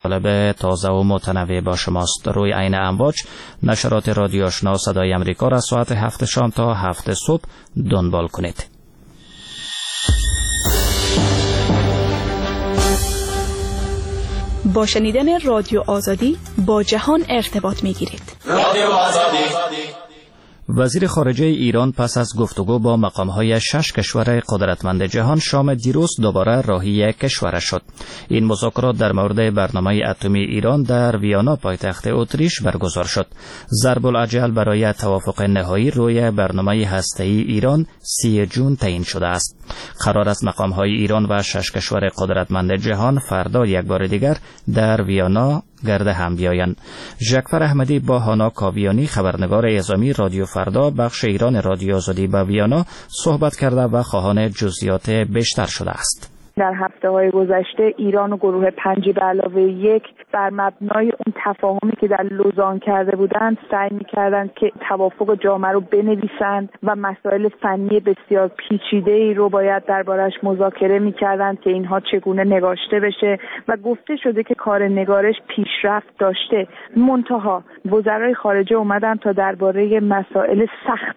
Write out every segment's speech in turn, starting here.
طالب تازه و متنوع با شماست. روی عین امواج نشرات رادیو آشنا صدای امریکا را ساعت 7 شام تا 7 صبح دنبال کنید. با شنیدن رادیو آزادی با جهان ارتباط می‌گیرید. رادیو آزادی. وزیر خارجه ایران پس از گفتگو با مقام‌های 6 کشور قدرتمند جهان شام دیروز دوباره راهی کشورش شد. این مذاکرات در مورد برنامه اتمی ایران در ویانا پایتخت اتریش برگزار شد. ضرب الاجل برای توافق نهایی روی برنامه هسته‌ای ایران 30 جون تعیین شده است. قرار است مقام‌های ایران و 6 کشور قدرتمند جهان فردا یک بار دیگر در ویانا گرد هم بیایند. ژکفر احمدی با هانا کاویانی خبرنگار اعزامی رادیو فردا بخش ایران رادیو آزادی با ویانا صحبت کرده و خواهان جزئیات بیشتر شده است. در هفته‌های گذشته ایران و گروه 5+1 بر مبنای اون تفاهمی که در لوزان کرده بودند سعی می‌کردند که توافق جامع رو بنویسند و مسائل فنی بسیار پیچیده‌ای رو باید دربارش مذاکره می‌کردند که اینها چگونه نگاشته بشه و گفته شده که کار نگارش پیشرفت داشته. منتها وزرای خارجه اومدن تا درباره مسائل سخت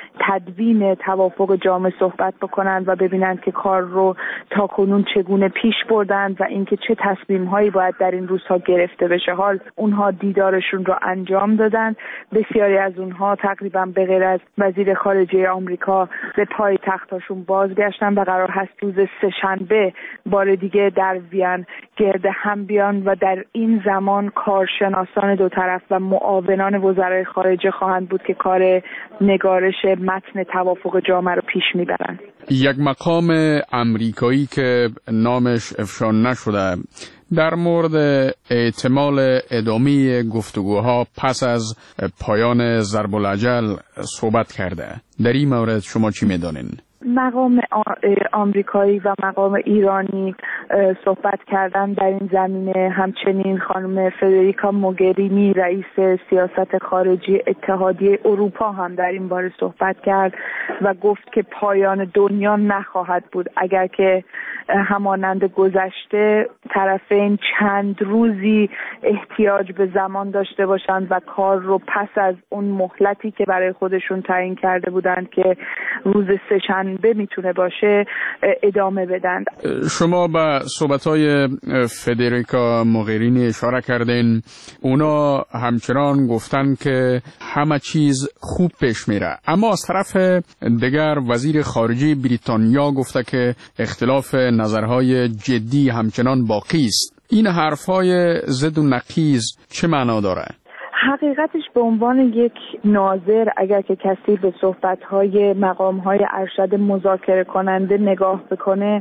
تدوین توافق جامع صحبت بکنند و ببینند که کار رو تا کنون چگونه پیش بردند و اینکه چه تصمیم‌هایی باید در این روزها گرفته بشه. حال اونها دیدارشون رو انجام دادن. بسیاری از اونها تقریبا به غیر از وزیر خارجه آمریکا به پای تختاشون بازگشتن و قرار هست روز سه‌شنبه بار دیگه در وین گرد هم بیان و در این زمان کارشناسان دو طرف و معاونان وزرای خارجه خواهند بود که کار نگارش متن توافق جامع رو پیش میبرند. یک مقام امریکایی که نامش افشا نشده در مورد احتمال ادامه گفتگوها پس از پایان ضرب الاجل صحبت کرده. در این مورد شما چی می‌دانین؟ مقام آمریکایی و مقام ایرانی صحبت کردن در این زمینه. همچنین خانم فدریکا موگرینی رئیس سیاست خارجی اتحادیه اروپا هم در این باره صحبت کرد و گفت که پایان دنیا نخواهد بود اگر که همانند گذشته طرفین چند روزی احتیاج به زمان داشته باشند و کار رو پس از اون مهلتی که برای خودشون تعیین کرده بودند که روز سه‌شنبه میتونه باشه ادامه بدن. شما به صحبت‌های فدریکا موگرینی اشاره کردین. اونا همچنان گفتن که همه چیز خوب پیش میره، اما از طرف دیگر وزیر خارجه بریتانیا گفته که اختلاف نظرهای جدی همچنان باقی است. این حرفهای ضد و نقیض چه معنا داره؟ حقیقتش به عنوان یک ناظر اگر که کسی به صحبت‌های مقام‌های ارشد مذاکره کننده نگاه بکنه،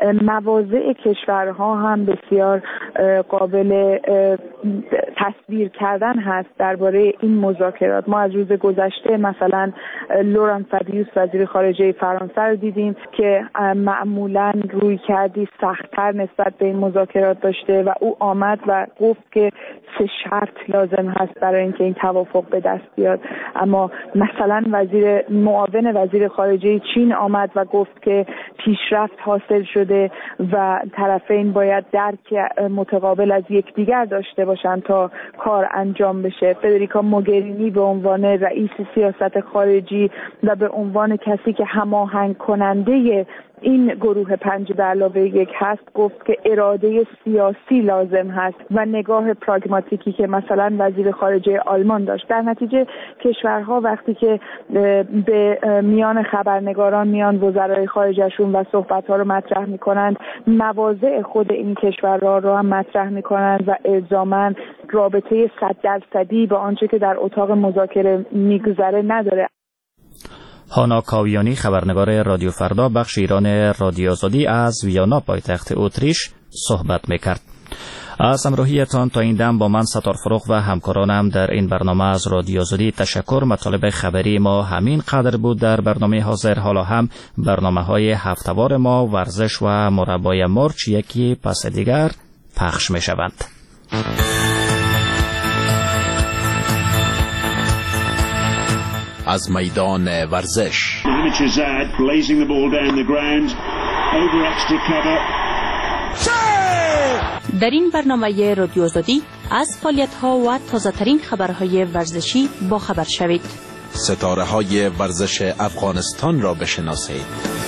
مواضع کشورها هم بسیار قابل تصویر کردن هست درباره این مذاکرات. ما از روز گذشته مثلا لوران فابیوس وزیر خارجه فرانسه رو دیدیم که معمولاً روی کردی سخت‌تر نسبت به این مذاکرات داشته و او آمد و گفت که 3 شرط لازم هست برای اینکه این توافق به دست بیاد. اما مثلا معاون وزیر خارجه چین آمد و گفت که پیشرفت حاصل شده و طرفین باید درک متقابل از یکدیگر داشته باشند تا کار انجام بشه. فدریکا موگرینی به عنوان رئیس سیاست خارجی و به عنوان کسی که هماهنگ کننده این گروه 5+1 هست گفت که اراده سیاسی لازم هست و نگاه پراگماتیکی که مثلا وزیر خارجه آلمان داشت. در نتیجه کشورها وقتی که به میان خبرنگاران میان وزرای خارجهشون و صحبت‌ها رو مطرح می‌کنند، مواضع خود این کشورها رو هم مطرح می‌کنند و الزاماً رابطه 100% با آنچه که در اتاق مذاکره می‌گذره نداره. هانا کاویانی خبرنگار رادیو فردا بخش ایران رادیو آزادی از ویانا پایتخت اتریش صحبت میکرد. از همراهیتان تا این دم با من ستار فروغ و همکارانم در این برنامه از رادیو آزادی تشکر. مطالب خبری ما همین قدر بود در برنامه حاضر. حالا هم برنامه‌های هفته‌وار ما ورزش و مربای مرچ یکی پس دیگر پخش میشوند. از میدان ورزش blazing the ball down the ground over extra cover. در این برنامه رادیو آزادی از فعالیت‌ها و تازه‌ترین خبرهای ورزشی با خبر شوید. ستاره‌های ورزش افغانستان را بشناسید.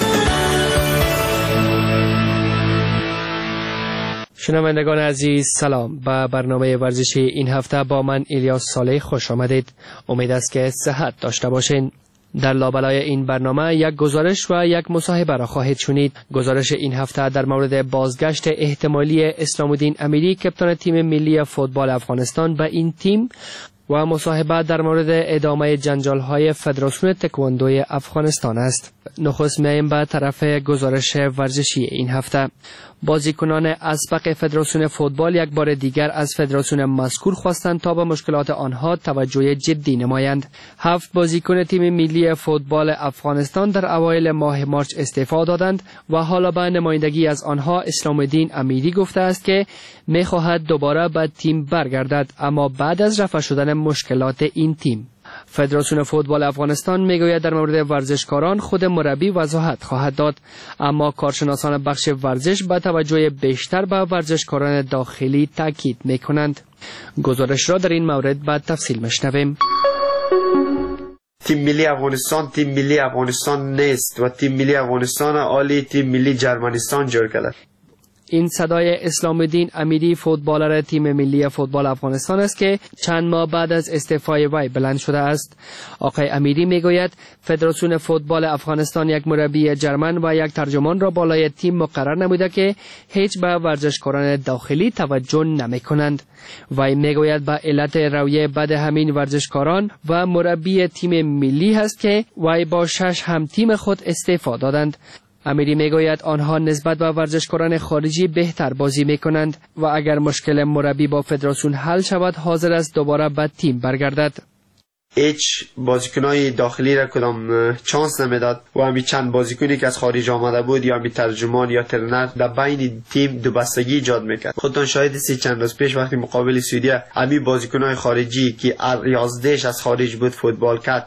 شنوندگان عزیز سلام. به برنامه ورزشی این هفته با من الیاس صالح خوش آمدید. امید است که صحت داشته باشین. در لابلای این برنامه یک گزارش و یک مصاحبه را خواهید شنید. گزارش این هفته در مورد بازگشت احتمالی اسلام الدین امیری کاپیتان تیم ملی فوتبال افغانستان به این تیم و مصاحبه در مورد ادامه جنجال‌های فدراسیون تکواندوی افغانستان است. نخست میایم به طرف گزارش ورزشی این هفته. بازیکنان اسبق فدراسیون فوتبال یک بار دیگر از فدراسیون مذکور خواستند تا به مشکلات آنها توجه جدی نمایند. 7 بازیکن تیم ملی فوتبال افغانستان در اوایل ماه مارس استعفا دادند و حالا به نمایندگی از آنها اسلام الدین امیری گفته است که می‌خواهد دوباره به تیم برگردد، اما بعد از رفع شدن مشکلات این تیم. فدراسیون فوتبال افغانستان میگوید در مورد ورزشکاران خود مربی وضاحت خواهد داد، اما کارشناسان بخش ورزش با توجه بیشتر به ورزشکاران داخلی تاکید میکنند. گزارش را در این مورد بعد تفصیل میشنویم. تیم ملی افغانستان نیست و تیم ملی افغانستان عالی تیم ملی جرمنستان جور کرده. این صدای اسلام الدین امیری فوتبالر تیم ملی فوتبال افغانستان است که چند ماه بعد از استعفای وی بلند شده است. آقای امیری میگوید فدراسیون فوتبال افغانستان یک مربی جرمن و یک ترجمان را بالای تیم مقرر نموده که هیچ به ورزشکاران داخلی توجه نمیکنند. وی میگوید به علت رویه بد همین ورزشکاران و مربی تیم ملی است که وی با 6 هم تیم خود استعفا دادند. امیری میگوید آنها نسبت به ورزشکاران خارجی بهتر بازی میکنند و اگر مشکل مربی با فدراسیون حل شود حاضر است دوباره به تیم برگردد. هیچ بازیکنای داخلی را کدام چانس نمیداد و همین چند بازیکنی که از خارج آمده بود یا همین ترجمان یا ترنر در بین تیم دو بستگی ایجاد میکرد. خودتان شاهد چند روز پیش وقتی مقابل سعودی همین بازیکنای خارجی که 11 از خارج بود فوتبال کرد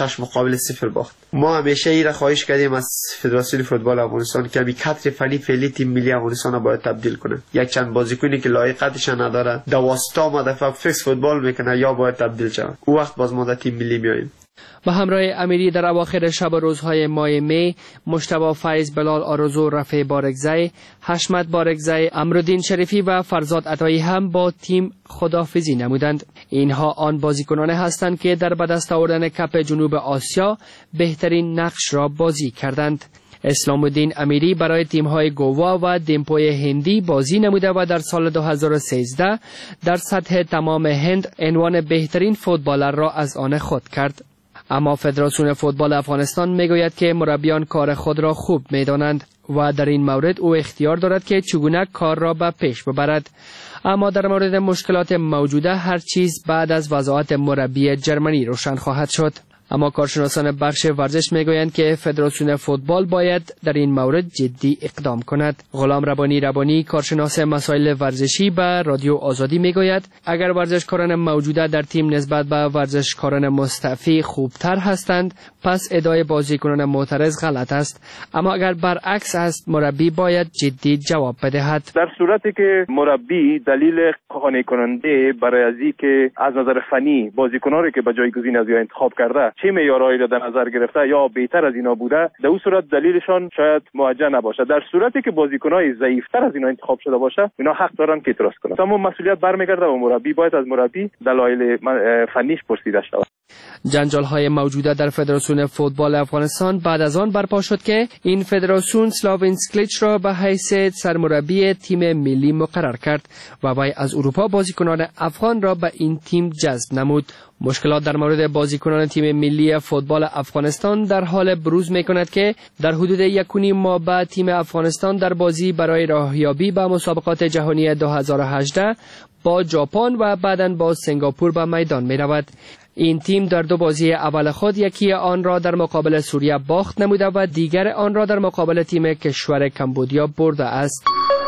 6-0 باخت. ما همیشه این را خواهش کردیم از فدراسیون فوتبال افغانستان که همین کادر فنی فعلی تیم ملی افغانستان را باید تبدیل کنه. یک چند بازیکنی که لایقتش نداره دواستا مدافع فیکس فوتبال میکنه یا باید تبدیل شود. او وقت باز ما در تیم ملی میایم. به همراه امیری در اواخر شب و روزهای ماه می، مجتبی فیض، بلال آرزو، رفیع بارگزی، حشمت بارگزی، امرالدین شریفی و فرزاد عطایی هم با تیم خداحافظی نمودند. اینها آن بازیکنان هستند که در به دست آوردن کپ جنوب آسیا بهترین نقش را بازی کردند. اسلام الدین امیری برای تیم‌های گووا و دیمپوی هندی بازی نموده و در سال 2013 در سطح تمام هند عنوان بهترین فوتبالر را از آن خود کرد. اما فدراسیون فوتبال افغانستان میگوید که مربیان کار خود را خوب میدانند و در این مورد او اختیار دارد که چگونه کار را به پیش ببرد. اما در مورد مشکلات موجوده هر چیز بعد از وضاحت مربی جرمنی روشن خواهد شد. اما کارشناسان بخش ورزش میگویند که فدراسیون فوتبال باید در این مورد جدی اقدام کند. غلام ربانی کارشناس مسائل ورزشی به رادیو آزادی میگوید اگر ورزشکاران موجوده در تیم نسبت به ورزشکاران مستعفی خوبتر هستند پس ادعای بازیکنان معترض غلط است، اما اگر برعکس است مربی باید جدی جواب بدهد. در صورتی که مربی دلیل قانع کننده برای ازی که از نظر فنی بازیکنانی که به جایگزین از یا انتخاب کرده چه معیارهایی را در نظر گرفته یا بهتر از اینا بوده، در اون صورت دلیلشان شاید موجه نباشه. در صورتی که بازیکنای ضعیفتر از اینا انتخاب شده باشه اینا حق دارن که اعتراض کنن. تمام مسئولیت برمیگرده به مربی، باید از مربی دلایل فنیش پرسیده شود. جنجال‌های موجوده در فدراسیون فوتبال افغانستان بعد از آن برپا شد که این فدراسیون سلاوین سکلیچ را به حیث سرمربی تیم ملی مقرر کرد و وی از اروپا بازیکنان افغان را به این تیم جذب نمود. مشکلات در مورد بازیکنان تیم ملی فوتبال افغانستان در حال بروز می‌کند که در حدود 1.5 ماه بعد تیم افغانستان در بازی برای راهیابی به مسابقات جهانی 2018 با ژاپن و بعداً با سنگاپور به میدان می‌رود. این تیم در 2 بازی اول خود یکی آن را در مقابل سوریه باخت نموده و دیگر آن را در مقابل تیم کشور کمبودیا برده است.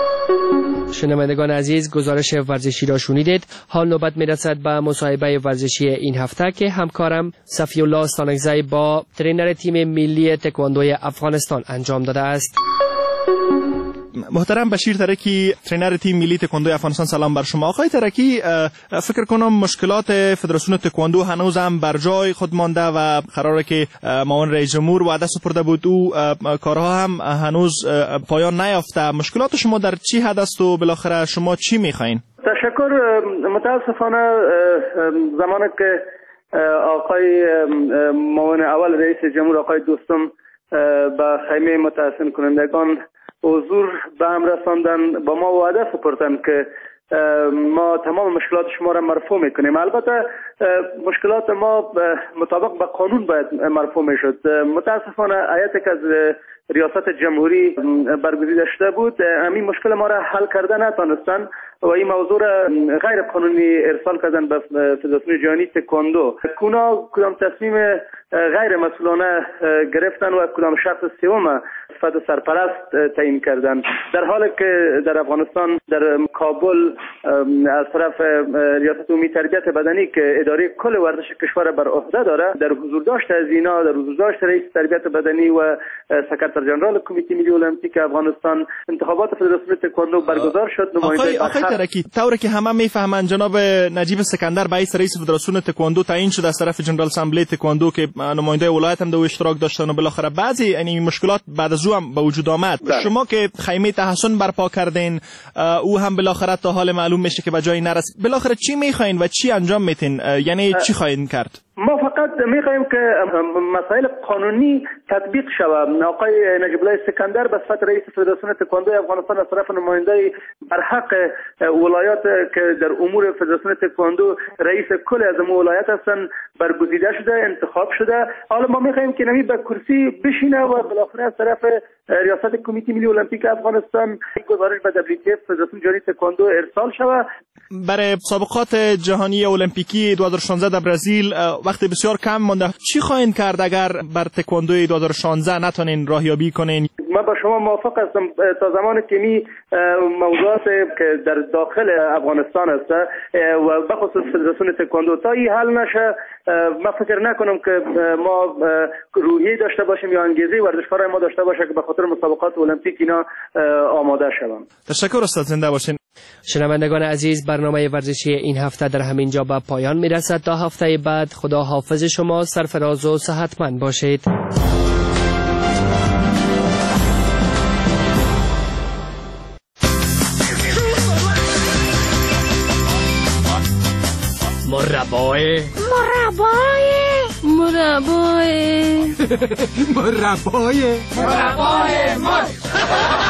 شنوندگان عزیز، گزارش ورزشی را شنیدید. حال نوبت میرسد به مصاحبه ورزشی این هفته که همکارم صفی الله سانگزی با ترینر تیم ملی تکواندوی افغانستان انجام داده است. محترم بشیر ترکی، ترینر تیم ملی تکواندو افغانستان، سلام بر شما. آقای ترکی، فکر کنم مشکلات فدراسیون تکواندو هنوز هم بر جای خود مانده و قراره که معاون رئیس جمهور وعده سپرده بود او کارها هم هنوز پایان نیافته. مشکلات شما در چی حد است و بالاخره شما چی میخواین؟ تشکر. متاسفانه زمانی که آقای معاون اول رئیس جمهور آقای دوستم به خیمه متحسن کنندگان حضور به هم رساندن، با ما وعده سپردن که ما تمام مشکلات شما را مرفوع میکنیم. البته مشکلات ما مطابق به قانون باید مرفوع میشد. متاسفانه هیئتی که از ریاست جمهوری برگزیده شده بود همین مشکل ما را حل کرده نتانستن و این موضوع را غیر قانونی ارسال کردن به فدراسیون جهانی تکواندو. کدام تصمیم غیر مسئولانه گرفتن و کدام شخص سوم صفت سرپرست تعیین کردن، در حالی که در افغانستان در کابل از طرف ریاست عمومی تربیت بدنی که اداره کل ورزش کشور بر عهده داره، در حضور داشت از اینا، در حضور داشت رئیس تربیت بدنی و سکرتر ژنرال کمیته ملی المپیک افغانستان، انتخابات فدراسیون تکواندو برگزار شد. آقای ترکی، طوری که همه میفهمن جناب نجیب سکندر رئیس فدراسیون تکواندو تعیین شد از طرف جنرال اسمبلی تکواندو که نماینده ولایت هم در اشتراک داشتن و بالاخره بعضی یعنی مشکلات بعد از او هم به وجود آمد. شما که خیمه تحسن برپا کردین، او هم بالاخره تا حال معلوم میشه که به جایی نرسید. بالاخره چی میخواین و چی انجام میتین؟ یعنی چی خواهید کرد؟ ما فقط میخوایم که مسائل قانونی تطبیق شود. آقای نجیب الله سکندر به صفت رئیس فدراسیون تکواندو افغانستان از طرف نماینده برحق ولایات که در امور فدراسیون تکواندو رئیس کل از ولایت هستن برگزیده شده، انتخاب شده. حالا ما میخوایم که نمی به کرسی بشینه و بالاخره از طرف ریاست کمیته ملی المپیک افغانستان گزارش به WTF فدراسیون جهانی تکواندو ارسال شود. برای مسابقات جهانی المپیکی 2016 در برزیل وقت بسیار کم مانده. چی خواهید کرد اگر بر تکواندو 2016 نتونین راهیابی کنین؟ من با شما موافق هستم. تا زمانی که می موضوعات که در داخل افغانستان است و بخصوص فدراسیون تکواندو تا این حل نشه، من فکر نکنم که ما روحیه داشته باشیم یا انگیزه ورزشکارای ما داشته باشه که به خاطر مسابقات المپیک اینا آماده شوند. تشکر استاد، زنده باشین. شنوندگان عزیز، برنامه ورزشی این هفته در همین جا به پایان میرسد. تا هفته بعد خدا حافظ شما، سرفراز و صحتمند باشید. مربای مربای